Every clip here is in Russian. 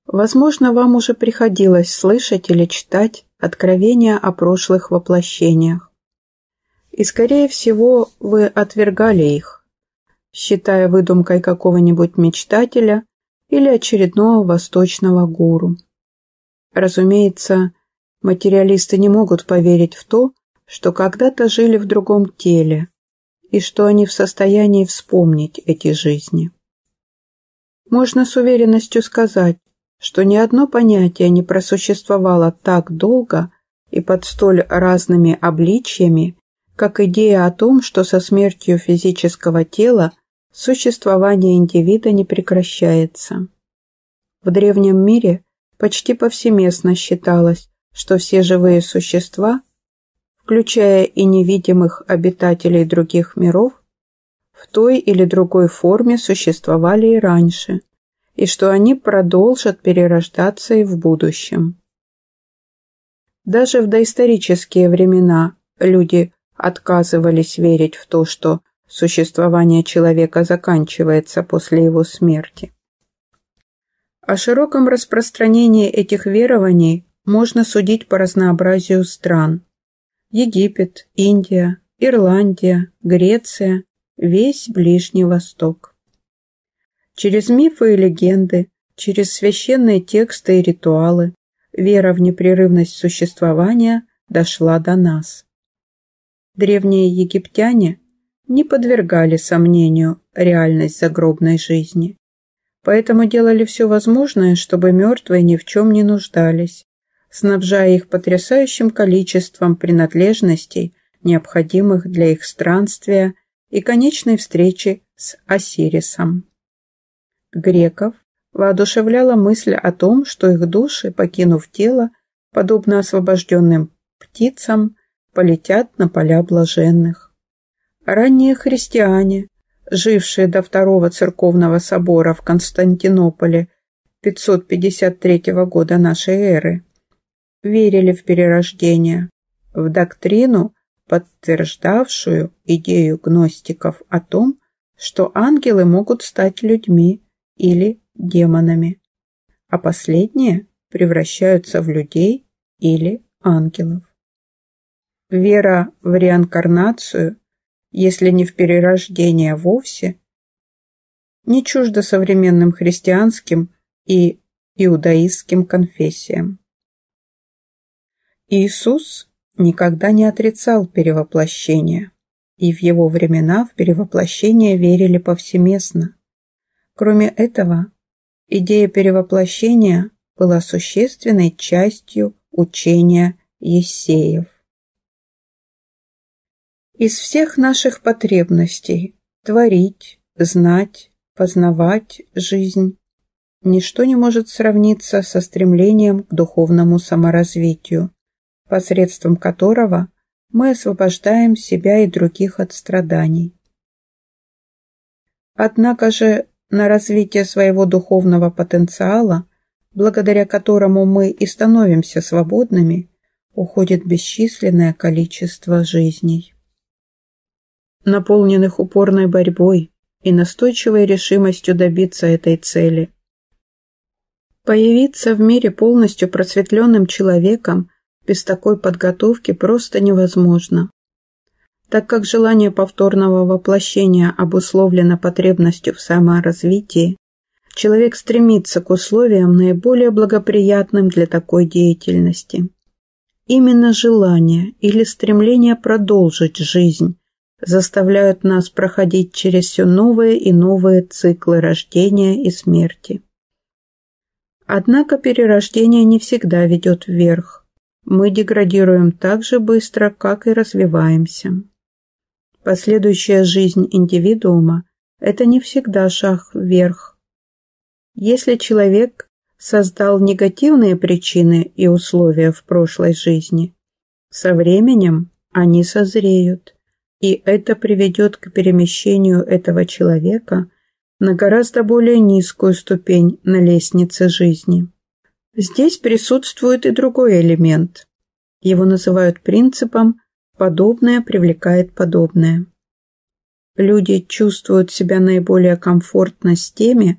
Возможно, вам уже приходилось слышать или читать откровения о прошлых воплощениях. И, скорее всего, вы отвергали их, считая выдумкой какого-нибудь мечтателя или очередного восточного гуру. Разумеется, материалисты не могут поверить в то, что когда-то жили в другом теле, и что они в состоянии вспомнить эти жизни. Можно с уверенностью сказать, что ни одно понятие не просуществовало так долго и под столь разными обличьями, как идея о том, что со смертью физического тела существование индивида не прекращается. В древнем мире почти повсеместно считалось, что все живые существа, включая и невидимых обитателей других миров, в той или другой форме существовали и раньше, и что они продолжат перерождаться и в будущем. Даже в доисторические времена люди отказывались верить в то, что существование человека заканчивается после его смерти. О широком распространении этих верований можно судить по разнообразию стран. Египет, Индия, Ирландия, Греция, весь Ближний Восток. Через мифы и легенды, через священные тексты и ритуалы вера в непрерывность существования дошла до нас. Древние египтяне не подвергали сомнению реальность загробной жизни, поэтому делали все возможное, чтобы мертвые ни в чем не нуждались, снабжая их потрясающим количеством принадлежностей, необходимых для их странствия и конечной встречи с Осирисом. Греков воодушевляла мысль о том, что их души, покинув тело, подобно освобожденным птицам, полетят на поля блаженных. Ранние христиане, жившие до Второго церковного собора в Константинополе 553 года нашей эры, верили в перерождение, в доктрину, подтверждавшую идею гностиков о том, что ангелы могут стать людьми или демонами, а последние превращаются в людей или ангелов. Вера в реинкарнацию, если не в перерождение вовсе, не чужда современным христианским и иудаистским конфессиям. Иисус никогда не отрицал перевоплощение, и в его времена в перевоплощение верили повсеместно. Кроме этого, идея перевоплощения была существенной частью учения Ессеев. Из всех наших потребностей творить, знать, познавать жизнь ничто не может сравниться со стремлением к духовному саморазвитию, посредством которого мы освобождаем себя и других от страданий. Однако же на развитие своего духовного потенциала, благодаря которому мы и становимся свободными, уходит бесчисленное количество жизней, наполненных упорной борьбой и настойчивой решимостью добиться этой цели. Появиться в мире полностью просветленным человеком без такой подготовки просто невозможно. Так как желание повторного воплощения обусловлено потребностью в саморазвитии, человек стремится к условиям наиболее благоприятным для такой деятельности. Именно желание или стремление продолжить жизнь заставляют нас проходить через все новые и новые циклы рождения и смерти. Однако перерождение не всегда ведет вверх. Мы деградируем так же быстро, как и развиваемся. Последующая жизнь индивидуума – это не всегда шаг вверх. Если человек создал негативные причины и условия в прошлой жизни, со временем они созреют, и это приведет к перемещению этого человека на гораздо более низкую ступень на лестнице жизни. Здесь присутствует и другой элемент. Его называют принципом «подобное привлекает подобное». Люди чувствуют себя наиболее комфортно с теми,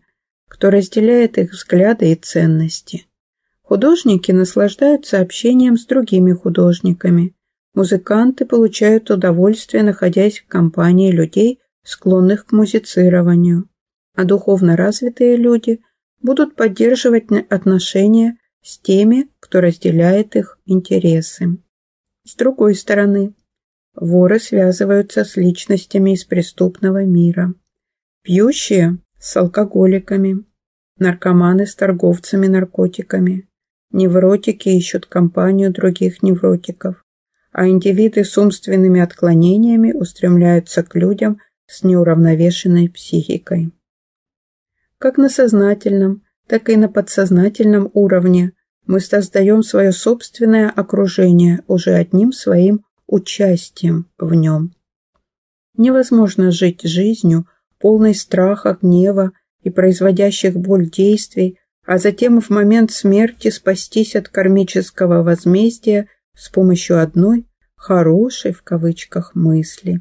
кто разделяет их взгляды и ценности. Художники наслаждаются общением с другими художниками. Музыканты получают удовольствие, находясь в компании людей, склонных к музицированию. А духовно развитые люди будут поддерживать отношения с теми, кто разделяет их интересы. С другой стороны, воры связываются с личностями из преступного мира, пьющие с алкоголиками, наркоманы с торговцами наркотиками, невротики ищут компанию других невротиков, а индивиды с умственными отклонениями устремляются к людям с неуравновешенной психикой. Как на сознательном, так и на подсознательном уровне мы создаем свое собственное окружение уже одним своим участием в нем. Невозможно жить жизнью, полной страха, гнева и производящих боль действий, а затем в момент смерти спастись от кармического возмездия с помощью одной «хорошей» в кавычках мысли.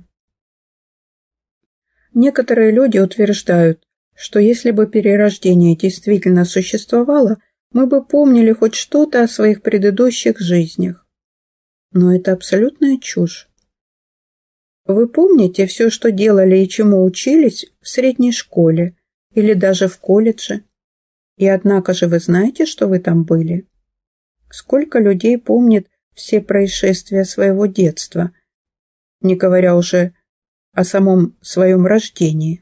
Некоторые люди утверждают, что если бы перерождение действительно существовало, мы бы помнили хоть что-то о своих предыдущих жизнях. Но это абсолютная чушь. Вы помните все, что делали и чему учились в средней школе или даже в колледже? И однако же вы знаете, что вы там были? Сколько людей помнит все происшествия своего детства, не говоря уже о самом своем рождении?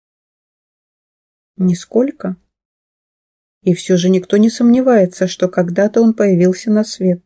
Нисколько. И все же никто не сомневается, что когда-то он появился на свет.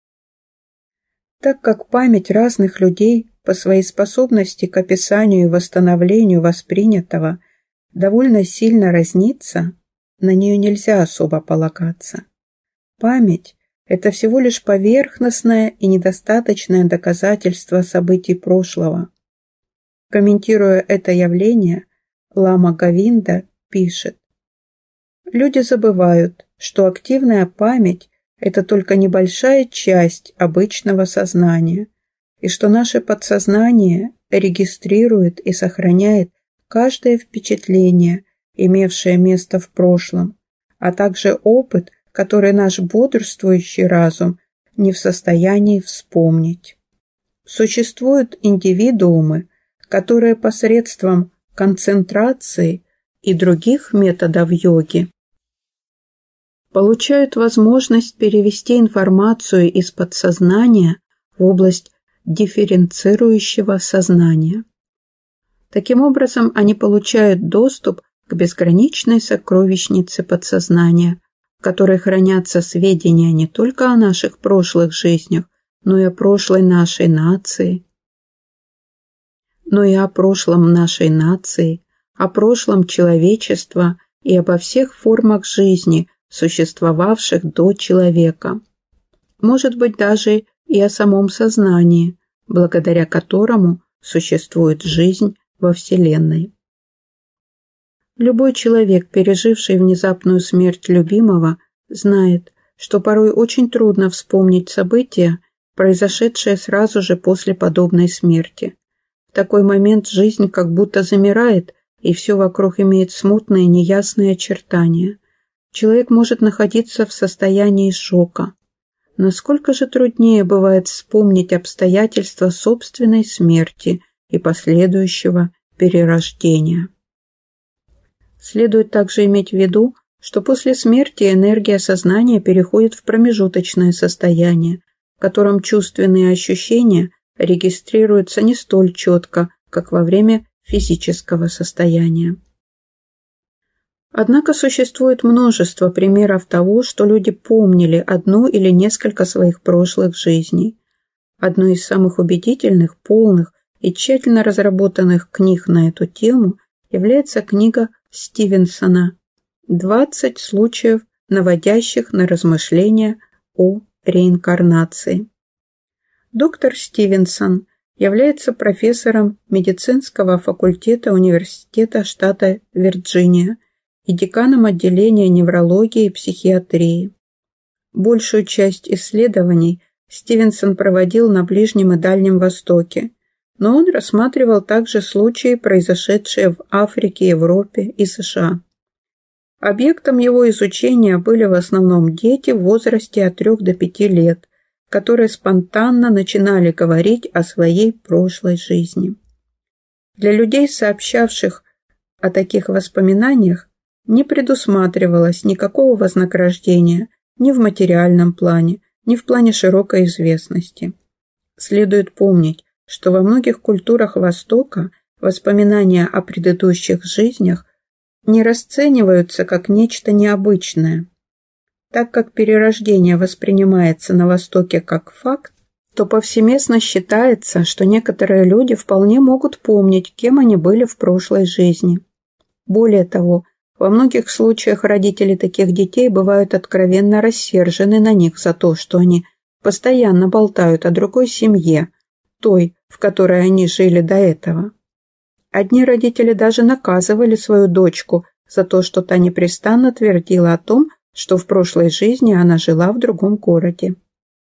Так как память разных людей по своей способности к описанию и восстановлению воспринятого довольно сильно разнится, на нее нельзя особо полагаться. Память – это всего лишь поверхностное и недостаточное доказательство событий прошлого. Комментируя это явление, Лама Говинда пишет: люди забывают, что активная память – это только небольшая часть обычного сознания, и что наше подсознание регистрирует и сохраняет каждое впечатление, имевшее место в прошлом, а также опыт, который наш бодрствующий разум не в состоянии вспомнить. Существуют индивидуумы, которые посредством концентрации и других методов йоги получают возможность перевести информацию из подсознания в область дифференцирующего сознания. Таким образом, они получают доступ к безграничной сокровищнице подсознания, в которой хранятся сведения не только о наших прошлых жизнях, но и о прошлой нашей нации, о прошлом человечества и обо всех формах жизни, существовавших до человека. Может быть, даже и о самом сознании, благодаря которому существует жизнь во Вселенной. Любой человек, переживший внезапную смерть любимого, знает, что порой очень трудно вспомнить события, произошедшие сразу же после подобной смерти. В такой момент жизнь как будто замирает, и все вокруг имеет смутные, неясные очертания. Человек может находиться в состоянии шока. Насколько же труднее бывает вспомнить обстоятельства собственной смерти и последующего перерождения. Следует также иметь в виду, что после смерти энергия сознания переходит в промежуточное состояние, в котором чувственные ощущения регистрируются не столь четко, как во время физического состояния. Однако существует множество примеров того, что люди помнили одну или несколько своих прошлых жизней. Одной из самых убедительных, полных и тщательно разработанных книг на эту тему является книга Стивенсона «20 случаев, наводящих на размышления о реинкарнации». Доктор Стивенсон является профессором медицинского факультета Университета штата Вирджиния и деканом отделения неврологии и психиатрии. Большую часть исследований Стивенсон проводил на Ближнем и Дальнем Востоке, но он рассматривал также случаи, произошедшие в Африке, Европе и США. Объектом его изучения были в основном дети в возрасте от 3 до 5 лет, которые спонтанно начинали говорить о своей прошлой жизни. Для людей, сообщавших о таких воспоминаниях, не предусматривалось никакого вознаграждения ни в материальном плане, ни в плане широкой известности. Следует помнить, что во многих культурах Востока воспоминания о предыдущих жизнях не расцениваются как нечто необычное. Так как перерождение воспринимается на Востоке как факт, то повсеместно считается, что некоторые люди вполне могут помнить, кем они были в прошлой жизни. Более того, во многих случаях родители таких детей бывают откровенно рассержены на них за то, что они постоянно болтают о другой семье, той, в которой они жили до этого. Одни родители даже наказывали свою дочку за то, что та непрестанно твердила о том, что в прошлой жизни она жила в другом городе.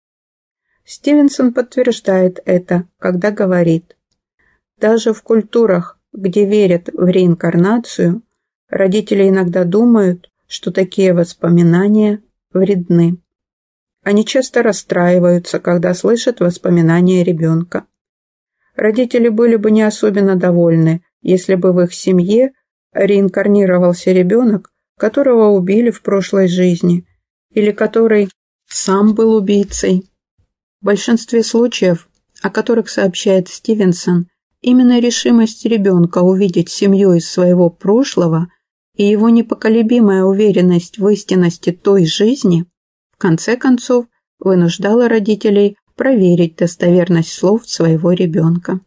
Стивенсон подтверждает это, когда говорит: даже в культурах, где верят в реинкарнацию, родители иногда думают, что такие воспоминания вредны. Они часто расстраиваются, когда слышат воспоминания ребенка. Родители были бы не особенно довольны, если бы в их семье реинкарнировался ребенок, которого убили в прошлой жизни, или который сам был убийцей. В большинстве случаев, о которых сообщает Стивенсон, именно решимость ребенка увидеть семью из своего прошлого и его непоколебимая уверенность в истинности той жизни в конце концов вынуждала родителей проверить достоверность слов своего ребенка.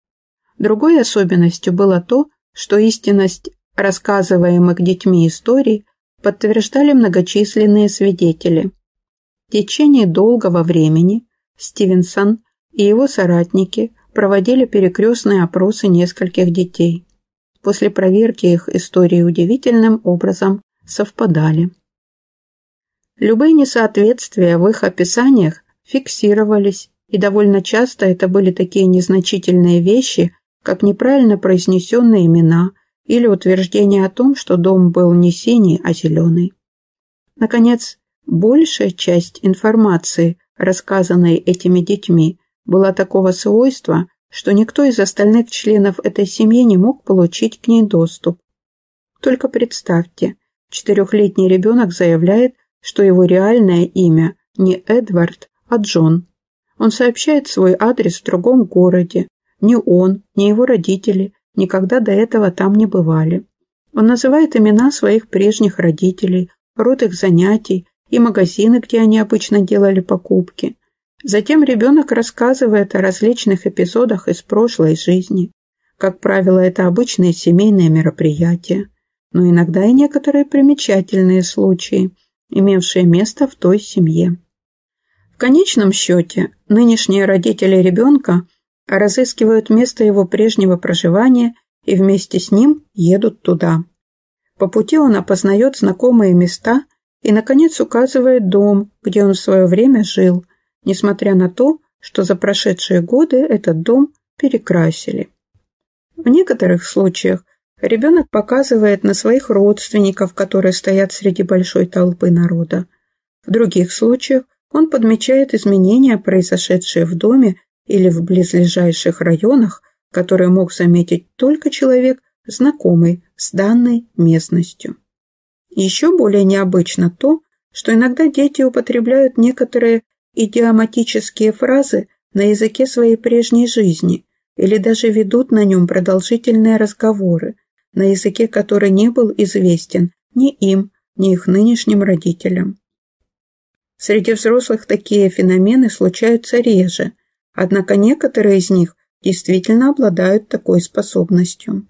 Другой особенностью было то, что истинность рассказываемых детьми историй подтверждали многочисленные свидетели. В течение долгого времени Стивенсон и его соратники проводили перекрестные опросы нескольких детей. После проверки их истории удивительным образом совпадали. Любые несоответствия в их описаниях фиксировались, и довольно часто это были такие незначительные вещи, как неправильно произнесенные имена или утверждение о том, что дом был не синий, а зеленый. Наконец, большая часть информации, рассказанной этими детьми, была такого свойства, что никто из остальных членов этой семьи не мог получить к ней доступ. Только представьте, 4-летний ребенок заявляет, что его реальное имя не Эдвард, а Джон. Он сообщает свой адрес в другом городе. Ни он, ни его родители никогда до этого там не бывали. Он называет имена своих прежних родителей, род их занятий и магазины, где они обычно делали покупки. Затем ребенок рассказывает о различных эпизодах из прошлой жизни. Как правило, это обычные семейные мероприятия, но иногда и некоторые примечательные случаи, имевшие место в той семье. В конечном счете, нынешние родители ребенка разыскивают место его прежнего проживания и вместе с ним едут туда. По пути он опознает знакомые места и, наконец, указывает дом, где он в свое время жил, несмотря на то, что за прошедшие годы этот дом перекрасили. В некоторых случаях ребенок показывает на своих родственников, которые стоят среди большой толпы народа. В других случаях он подмечает изменения, произошедшие в доме или в близлежащих районах, которые мог заметить только человек, знакомый с данной местностью. Еще более необычно то, что иногда дети употребляют некоторые идиоматические фразы на языке своей прежней жизни или даже ведут на нем продолжительные разговоры, на языке, который не был известен ни им, ни их нынешним родителям. Среди взрослых такие феномены случаются реже, однако некоторые из них действительно обладают такой способностью.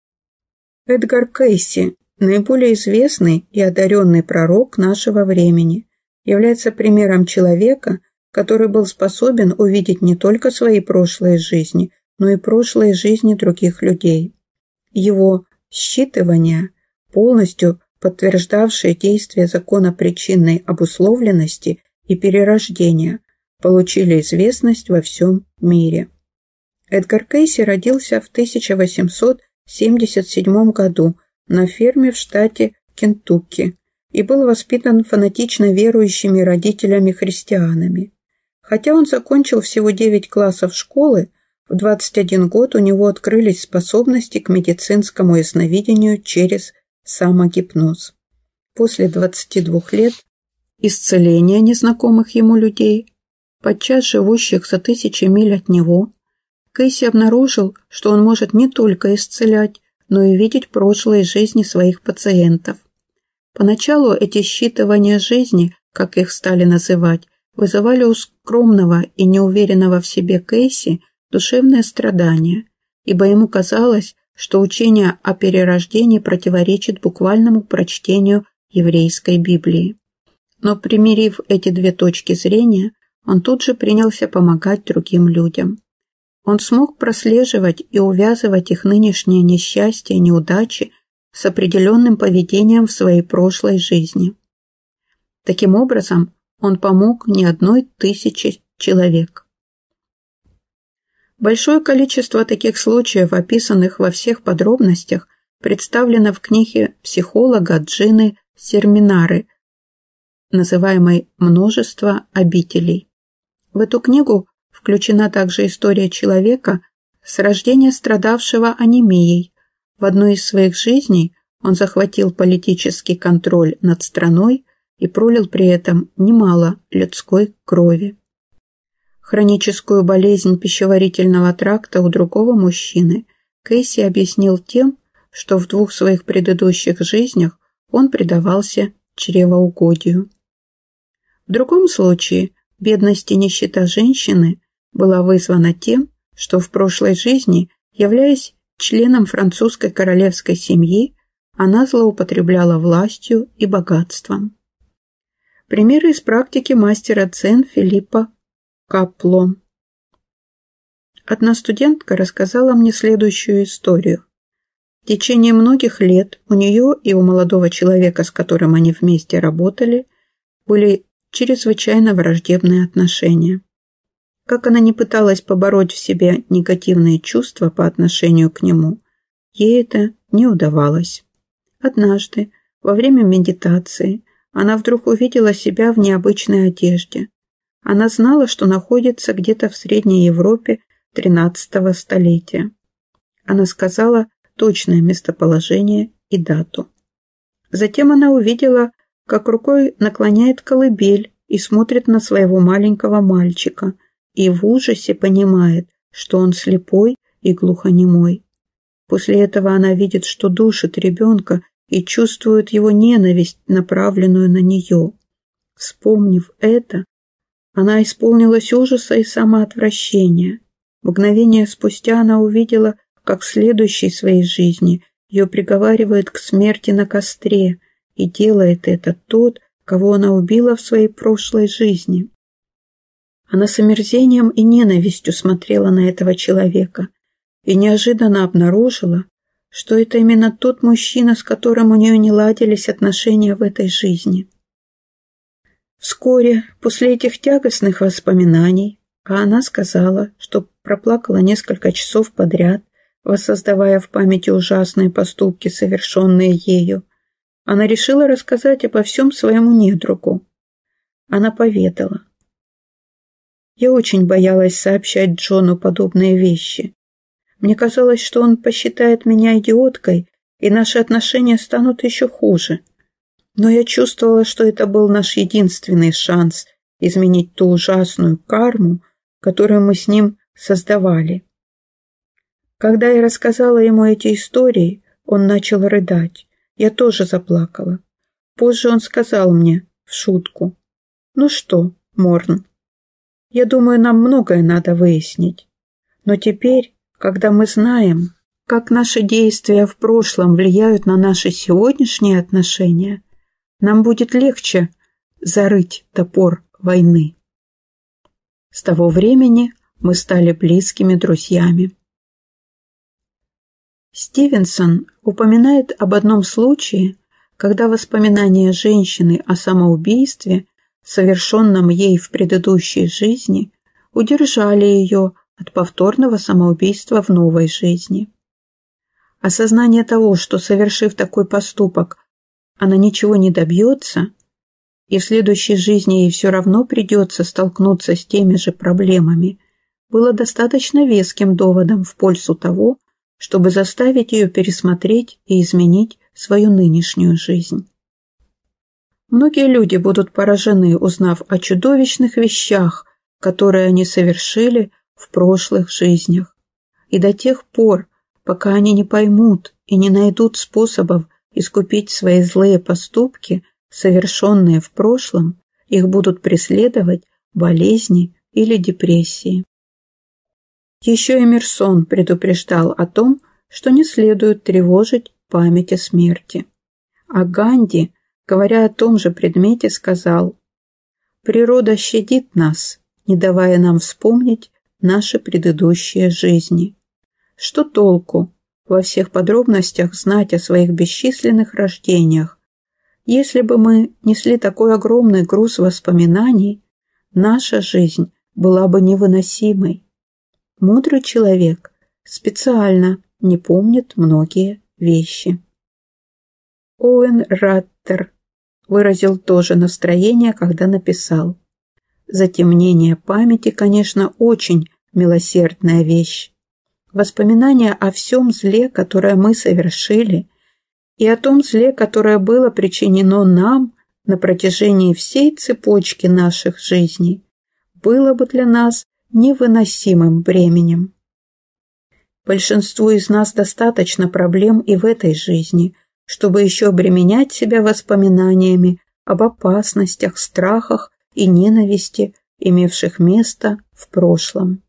Эдгар Кейси, наиболее известный и одаренный пророк нашего времени, является примером человека, который был способен увидеть не только свои прошлые жизни, но и прошлые жизни других людей. Его считывания, полностью подтверждавшие действие закона причинной обусловленности и перерождения, получили известность во всем мире. Эдгар Кейси родился в 1877 году на ферме в штате Кентукки и был воспитан фанатично верующими родителями-христианами. Хотя он закончил всего 9 классов школы, в 21 год у него открылись способности к медицинскому ясновидению через самогипноз. После 22 лет исцеления незнакомых ему людей, подчас живущих за тысячи миль от него, Кейси обнаружил, что он может не только исцелять, но и видеть прошлые жизни своих пациентов. Поначалу эти считывания жизни, как их стали называть, вызывали у скромного и неуверенного в себе Кейси душевное страдание, ибо ему казалось, что учение о перерождении противоречит буквальному прочтению еврейской Библии. Но примирив эти две точки зрения, он тут же принялся помогать другим людям. Он смог прослеживать и увязывать их нынешнее несчастье и неудачи с определенным поведением в своей прошлой жизни. Таким образом, он помог не 1000 человек. Большое количество таких случаев, описанных во всех подробностях, представлено в книге психолога Джины Серминары, называемой «Множество обителей». В эту книгу включена также история человека, с рождения страдавшего анемией. В одной из своих жизней он захватил политический контроль над страной и пролил при этом немало людской крови. Хроническую болезнь пищеварительного тракта у другого мужчины Кейси объяснил тем, что в 2 своих предыдущих жизнях он предавался чревоугодию. В другом случае бедность и нищета женщины была вызвана тем, что в прошлой жизни, являясь членом французской королевской семьи, она злоупотребляла властью и богатством. Примеры из практики мастера дзен Филиппа Капло. Одна студентка рассказала мне следующую историю. В течение многих лет у нее и у молодого человека, с которым они вместе работали, были чрезвычайно враждебные отношения. Как она ни пыталась побороть в себе негативные чувства по отношению к нему, ей это не удавалось. Однажды, во время медитации, она вдруг увидела себя в необычной одежде. Она знала, что находится где-то в Средней Европе XIII столетия. Она сказала точное местоположение и дату. Затем она увидела, как рукой наклоняет колыбель и смотрит на своего маленького мальчика, и в ужасе понимает, что он слепой и глухонемой. После этого она видит, что душит ребенка и чувствует его ненависть, направленную на нее. Вспомнив это, она исполнилась ужаса и самоотвращения. Мгновение спустя она увидела, как в следующей своей жизни ее приговаривают к смерти на костре, и делает это тот, кого она убила в своей прошлой жизни. Она с омерзением и ненавистью смотрела на этого человека и неожиданно обнаружила, что это именно тот мужчина, с которым у нее не ладились отношения в этой жизни. Вскоре, после этих тягостных воспоминаний, она сказала, что проплакала несколько часов подряд, воссоздавая в памяти ужасные поступки, совершенные ею. Она решила рассказать обо всем своему недругу. Она поведала: «Я очень боялась сообщать Джону подобные вещи. Мне казалось, что он посчитает меня идиоткой, и наши отношения станут еще хуже. Но я чувствовала, что это был наш единственный шанс изменить ту ужасную карму, которую мы с ним создавали». Когда я рассказала ему эти истории, он начал рыдать. Я тоже заплакала. Позже он сказал мне в шутку: «Ну что, Морн, я думаю, нам многое надо выяснить. Но теперь, когда мы знаем, как наши действия в прошлом влияют на наши сегодняшние отношения, нам будет легче зарыть топор войны». С того времени мы стали близкими друзьями. Стивенсон упоминает об одном случае, когда воспоминания женщины о самоубийстве, совершенном ей в предыдущей жизни, удержали ее от повторного самоубийства в новой жизни. Осознание того, что, совершив такой поступок, она ничего не добьется, и в следующей жизни ей все равно придется столкнуться с теми же проблемами, было достаточно веским доводом в пользу того, чтобы заставить ее пересмотреть и изменить свою нынешнюю жизнь. Многие люди будут поражены, узнав о чудовищных вещах, которые они совершили в прошлых жизнях. И до тех пор, пока они не поймут и не найдут способов искупить свои злые поступки, совершенные в прошлом, их будут преследовать болезни или депрессии. Еще Эмерсон предупреждал о том, что не следует тревожить память о смерти. А Ганди, говоря о том же предмете, сказал: «Природа щадит нас, не давая нам вспомнить наши предыдущие жизни. Что толку во всех подробностях знать о своих бесчисленных рождениях? Если бы мы несли такой огромный груз воспоминаний, наша жизнь была бы невыносимой. Мудрый человек специально не помнит многие вещи». Оуэн Раттер выразил тоже настроение, когда написал: «Затемнение памяти, конечно, очень милосердная вещь. Воспоминания о всем зле, которое мы совершили, и о том зле, которое было причинено нам на протяжении всей цепочки наших жизней, было бы для нас невыносимым бременем. Большинству из нас достаточно проблем и в этой жизни, чтобы еще обременять себя воспоминаниями об опасностях, страхах и ненависти, имевших место в прошлом».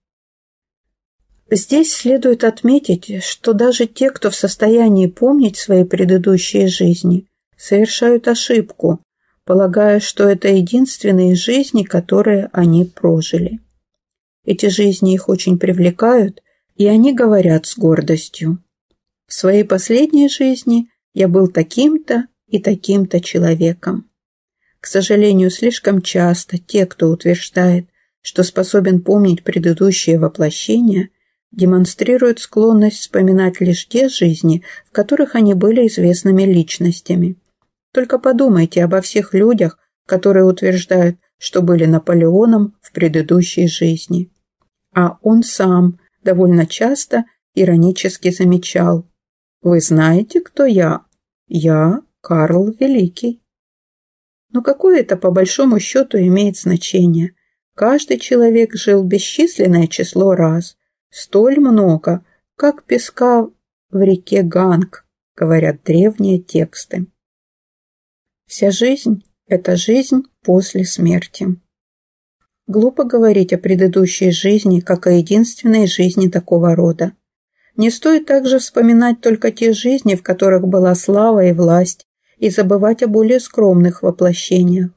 Здесь следует отметить, что даже те, кто в состоянии помнить свои предыдущие жизни, совершают ошибку, полагая, что это единственные жизни, которые они прожили. Эти жизни их очень привлекают, и они говорят с гордостью: «В своей последней жизни я был таким-то и таким-то человеком». К сожалению, слишком часто те, кто утверждает, что способен помнить предыдущие воплощения, демонстрируют склонность вспоминать лишь те жизни, в которых они были известными личностями. Только подумайте обо всех людях, которые утверждают, что были Наполеоном в предыдущей жизни. А он сам довольно часто иронически замечал: «Вы знаете, кто я? Я Карл Великий». Но какое это по большому счету имеет значение? Каждый человек жил бесчисленное число раз, столь много, как песка в реке Ганг, говорят древние тексты. Вся жизнь – это жизнь после смерти. Глупо говорить о предыдущей жизни, как о единственной жизни такого рода. Не стоит также вспоминать только те жизни, в которых была слава и власть, и забывать о более скромных воплощениях.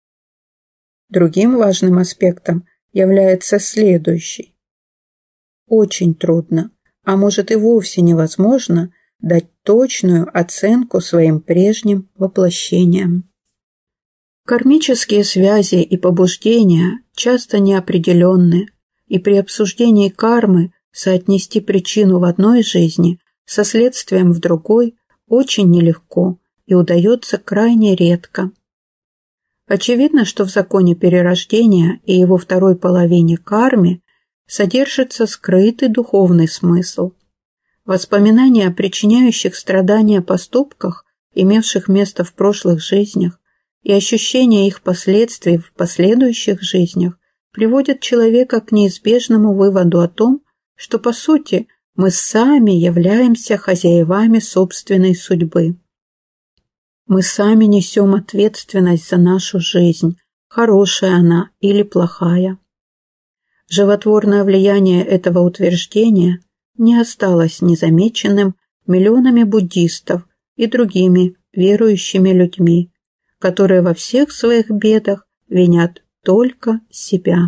Другим важным аспектом является следующий. Очень трудно, а может и вовсе невозможно, дать точную оценку своим прежним воплощениям. Кармические связи и побуждения часто неопределенны, и при обсуждении кармы соотнести причину в одной жизни со следствием в другой очень нелегко и удается крайне редко. Очевидно, что в законе перерождения и его второй половине карме содержится скрытый духовный смысл. Воспоминания о причиняющих страдания поступках, имевших место в прошлых жизнях, и ощущение их последствий в последующих жизнях приводят человека к неизбежному выводу о том, что, по сути, мы сами являемся хозяевами собственной судьбы. Мы сами несем ответственность за нашу жизнь, хорошая она или плохая. Животворное влияние этого утверждения не осталось незамеченным миллионами буддистов и другими верующими людьми, которые во всех своих бедах винят только себя.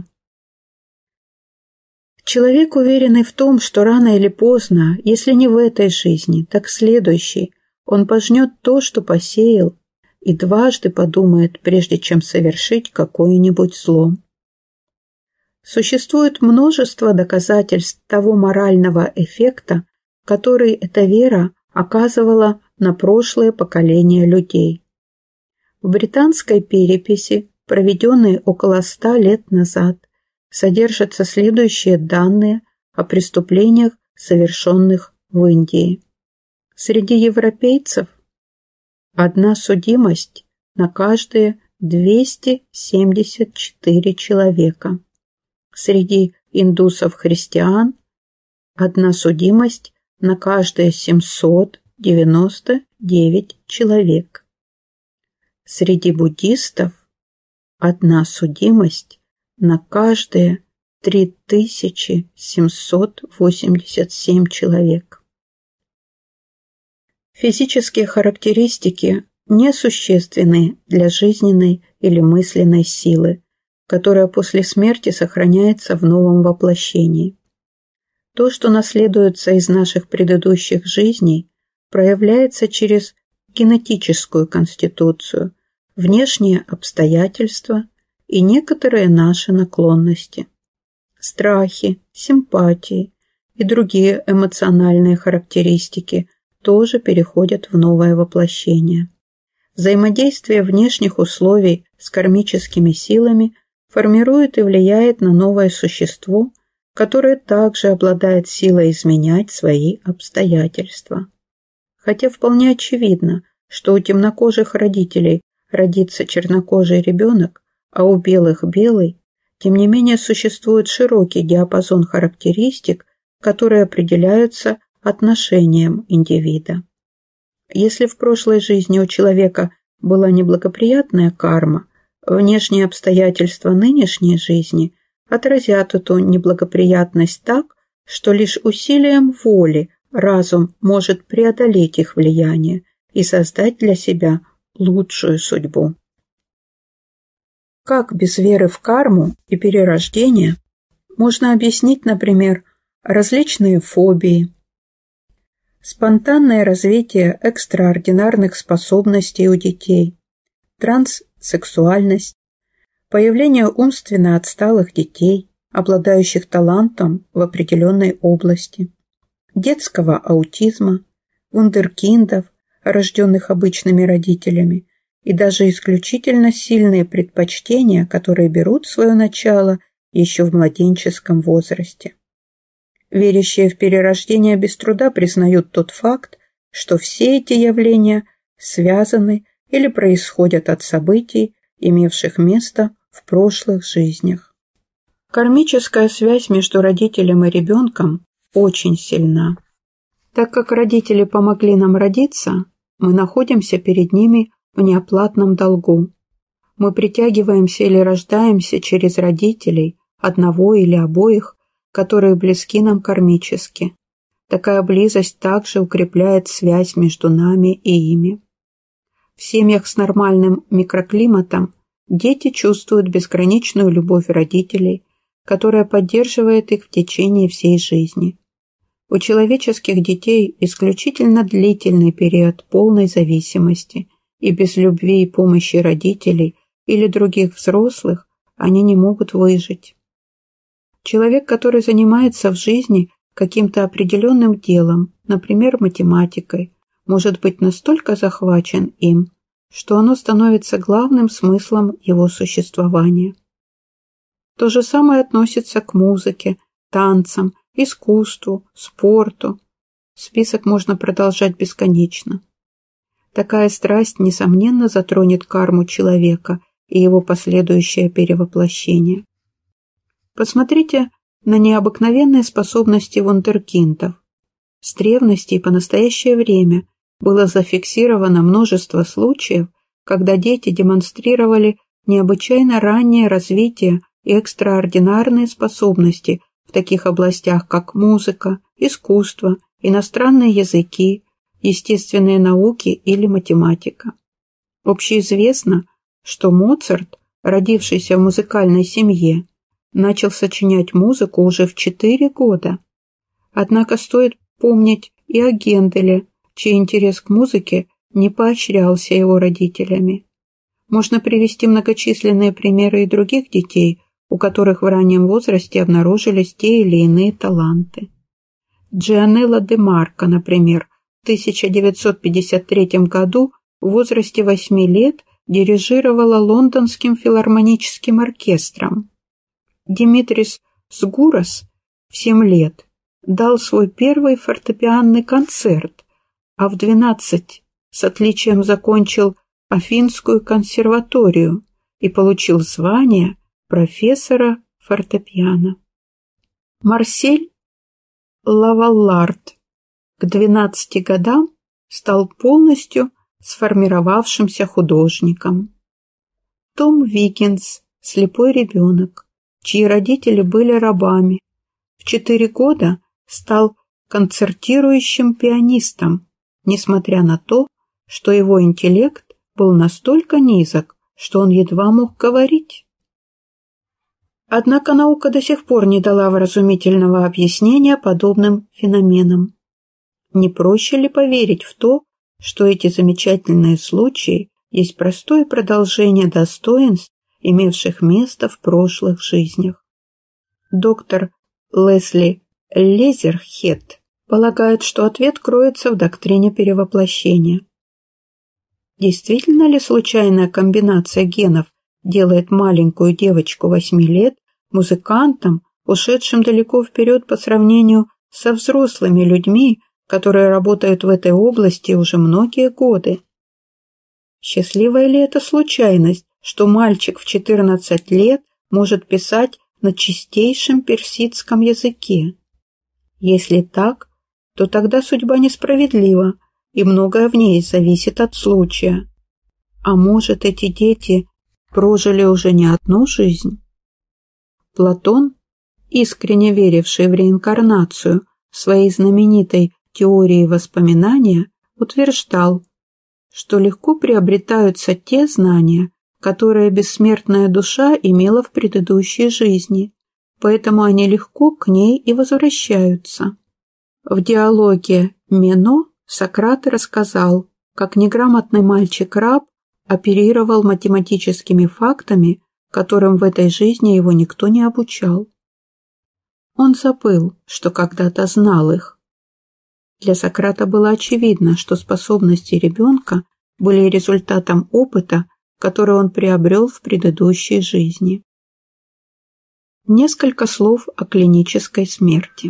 Человек, уверенный в том, что рано или поздно, если не в этой жизни, так в следующей, он пожнет то, что посеял, и дважды подумает, прежде чем совершить какое-нибудь зло. Существует множество доказательств того морального эффекта, который эта вера оказывала на прошлые поколения людей. В британской переписи, проведенной около 100 лет назад, содержатся следующие данные о преступлениях, совершенных в Индии. Среди европейцев одна судимость на каждые 274 человека. Среди индусов-христиан одна судимость на каждые 799 человек. Среди буддистов одна судимость на каждые 3787 человек. Физические характеристики несущественны для жизненной или мысленной силы, которая после смерти сохраняется в новом воплощении. То, что наследуется из наших предыдущих жизней, проявляется через генетическую конституцию, внешние обстоятельства и некоторые наши наклонности. Страхи, симпатии и другие эмоциональные характеристики тоже переходят в новое воплощение. Взаимодействие внешних условий с кармическими силами формирует и влияет на новое существо, которое также обладает силой изменять свои обстоятельства. Хотя вполне очевидно, что у темнокожих родителей родится чернокожий ребенок, а у белых – белый, тем не менее существует широкий диапазон характеристик, которые определяются отношением индивида. Если в прошлой жизни у человека была неблагоприятная карма, внешние обстоятельства нынешней жизни отразят эту неблагоприятность так, что лишь усилием воли разум может преодолеть их влияние и создать для себя лучшую судьбу. Как без веры в карму и перерождение можно объяснить, например, различные фобии, спонтанное развитие экстраординарных способностей у детей, транссексуальность, появление умственно отсталых детей, обладающих талантом в определенной области, детского аутизма, вундеркиндов, рожденных обычными родителями, и даже исключительно сильные предпочтения, которые берут свое начало еще в младенческом возрасте. Верящие в перерождение без труда признают тот факт, что все эти явления связаны или происходят от событий, имевших место в прошлых жизнях. Кармическая связь между родителем и ребенком очень сильна. Так как родители помогли нам родиться, мы находимся перед ними в неоплатном долгу. Мы притягиваемся или рождаемся через родителей, одного или обоих, которые близки нам кармически. Такая близость также укрепляет связь между нами и ими. В семьях с нормальным микроклиматом дети чувствуют безграничную любовь родителей, которая поддерживает их в течение всей жизни. У человеческих детей исключительно длительный период полной зависимости, и без любви и помощи родителей или других взрослых они не могут выжить. Человек, который занимается в жизни каким-то определенным делом, например, математикой, может быть настолько захвачен им, что оно становится главным смыслом его существования. То же самое относится к музыке, танцам, искусству, спорту. Список можно продолжать бесконечно. Такая страсть, несомненно, затронет карму человека и его последующее перевоплощение. Посмотрите на необыкновенные способности вундеркиндов. С древности и по настоящее время было зафиксировано множество случаев, когда дети демонстрировали необычайно раннее развитие и экстраординарные способности в таких областях, как музыка, искусство, иностранные языки, естественные науки или математика. Общеизвестно, что Моцарт, родившийся в музыкальной семье, начал сочинять музыку уже в 4 года. Однако стоит помнить и о Генделе, чей интерес к музыке не поощрялся его родителями. Можно привести многочисленные примеры и других детей, у которых в раннем возрасте обнаружились те или иные таланты. Джианелло де Марко, например, в 1953 году в возрасте 8 лет дирижировала Лондонским филармоническим оркестром. Димитрис Сгурас в 7 лет дал свой первый фортепианный концерт, а в 12 с отличием закончил Афинскую консерваторию и получил звание профессора фортепиано. Марсель Лаваллард к 12 годам стал полностью сформировавшимся художником. Том Викинс, слепой ребенок, чьи родители были рабами, в 4 года стал концертирующим пианистом, несмотря на то, что его интеллект был настолько низок, что он едва мог говорить. Однако наука до сих пор не дала вразумительного объяснения подобным феноменам. Не проще ли поверить в то, что эти замечательные случаи есть простое продолжение достоинств, имевших место в прошлых жизнях? Доктор Лесли Лезерхед полагает, что ответ кроется в доктрине перевоплощения. Действительно ли случайная комбинация генов делает маленькую девочку 8 лет музыкантом, ушедшим далеко вперед по сравнению со взрослыми людьми, которые работают в этой области уже многие годы? Счастливая ли это случайность, что мальчик в 14 лет может писать на чистейшем персидском языке? Если так, то тогда судьба несправедлива, и многое в ней зависит от случая. А может, эти дети прожили уже не одну жизнь? Платон, искренне веривший в реинкарнацию, в своей знаменитой теории воспоминания утверждал, что легко приобретаются те знания, которые бессмертная душа имела в предыдущей жизни, поэтому они легко к ней и возвращаются. В диалоге «Мено» Сократ рассказал, как неграмотный мальчик-раб оперировал математическими фактами, которым в этой жизни его никто не обучал. Он забыл, что когда-то знал их. Для Сократа было очевидно, что способности ребенка были результатом опыта, который он приобрел в предыдущей жизни. Несколько слов о клинической смерти.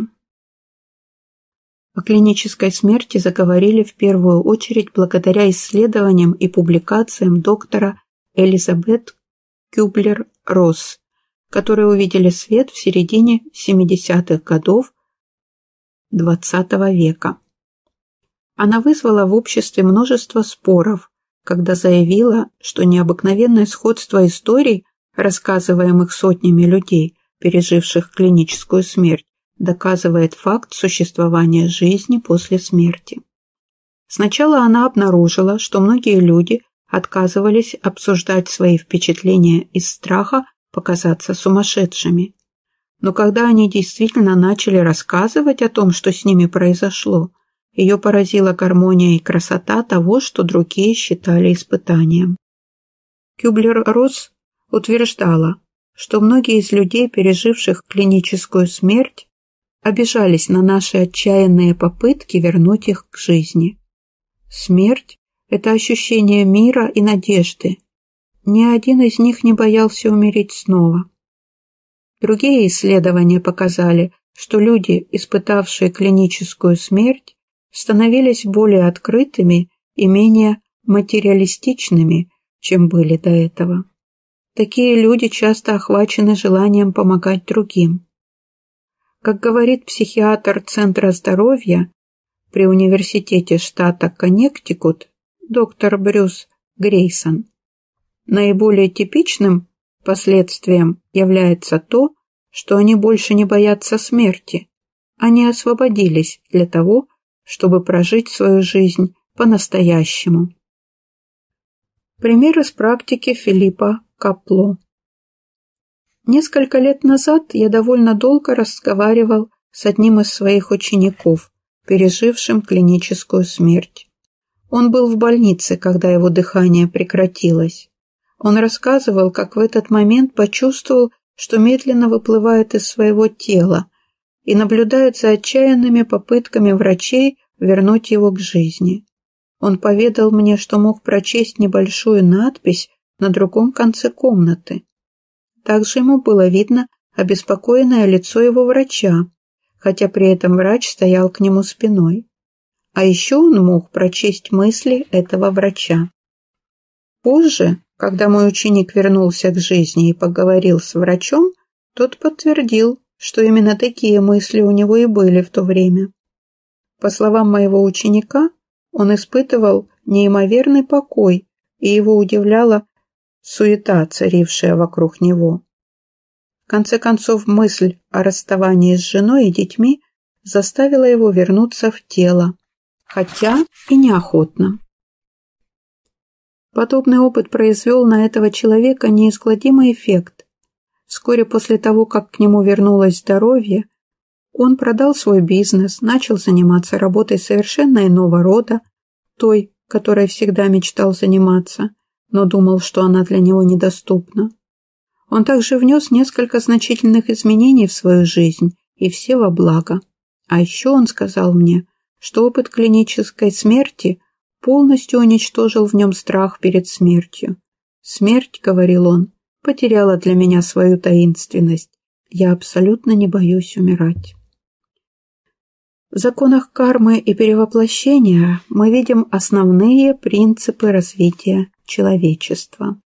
О клинической смерти заговорили в первую очередь благодаря исследованиям и публикациям доктора Элизабет Кюблер-Росс, которые увидели свет в середине 70-х годов XX века. Она вызвала в обществе множество споров, когда заявила, что необыкновенное сходство историй, рассказываемых сотнями людей, переживших клиническую смерть, доказывает факт существования жизни после смерти. Сначала она обнаружила, что многие люди отказывались обсуждать свои впечатления из страха показаться сумасшедшими. Но когда они действительно начали рассказывать о том, что с ними произошло, ее поразила гармония и красота того, что другие считали испытанием. Кюблер-Росс утверждала, что многие из людей, переживших клиническую смерть, обижались на наши отчаянные попытки вернуть их к жизни. Смерть – это ощущение мира и надежды. Ни один из них не боялся умереть снова. Другие исследования показали, что люди, испытавшие клиническую смерть, становились более открытыми и менее материалистичными, чем были до этого. Такие люди часто охвачены желанием помогать другим. Как говорит психиатр Центра здоровья при университете штата Коннектикут доктор Брюс Грейсон, наиболее типичным последствием является то, что они больше не боятся смерти. Они освободились для того, чтобы прожить свою жизнь по-настоящему. Пример из практики Филиппа Капло. Несколько лет назад я довольно долго разговаривал с одним из своих учеников, пережившим клиническую смерть. Он был в больнице, когда его дыхание прекратилось. Он рассказывал, как в этот момент почувствовал, что медленно выплывает из своего тела и наблюдает за отчаянными попытками врачей вернуть его к жизни. Он поведал мне, что мог прочесть небольшую надпись на другом конце комнаты. Также ему было видно обеспокоенное лицо его врача, хотя при этом врач стоял к нему спиной. А еще он мог прочесть мысли этого врача. Позже, когда мой ученик вернулся к жизни и поговорил с врачом, тот подтвердил, что именно такие мысли у него и были в то время. По словам моего ученика, он испытывал неимоверный покой, и его удивляла суета, царившая вокруг него. В конце концов, мысль о расставании с женой и детьми заставила его вернуться в тело, хотя и неохотно. Подобный опыт произвел на этого человека неизгладимый эффект. Вскоре после того, как к нему вернулось здоровье, он продал свой бизнес, начал заниматься работой совершенно иного рода, той, которой всегда мечтал заниматься, но думал, что она для него недоступна. Он также внес несколько значительных изменений в свою жизнь, и все во благо. А еще он сказал мне, что опыт клинической смерти полностью уничтожил в нем страх перед смертью. «Смерть, — говорил он, — потеряла для меня свою таинственность. Я абсолютно не боюсь умирать». В законах кармы и перевоплощения мы видим основные принципы развития человечества.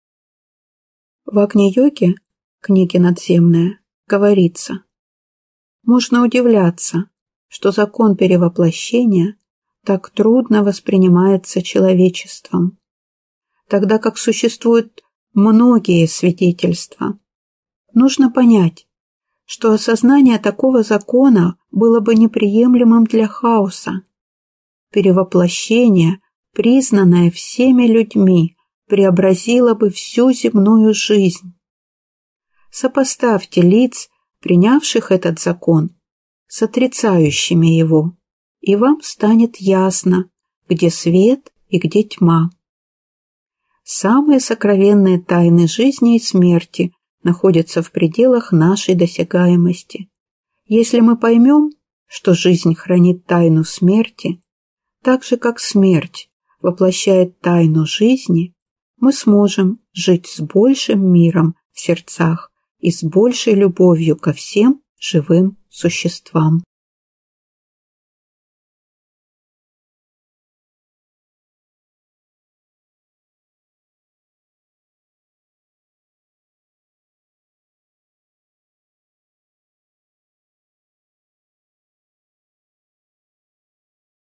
В Агни-йоге, книге «Надземная», говорится: можно удивляться, что закон перевоплощения так трудно воспринимается человечеством, тогда как существуют многие свидетельства. Нужно понять, что осознание такого закона было бы неприемлемым для хаоса. Перевоплощение, признанное всеми людьми, преобразило бы всю земную жизнь. Сопоставьте лиц, принявших этот закон, с отрицающими его, и вам станет ясно, где свет и где тьма. Самые сокровенные тайны жизни и смерти находятся в пределах нашей досягаемости. Если мы поймем, что жизнь хранит тайну смерти, так же, как смерть воплощает тайну жизни, мы сможем жить с большим миром в сердцах и с большей любовью ко всем живым существам.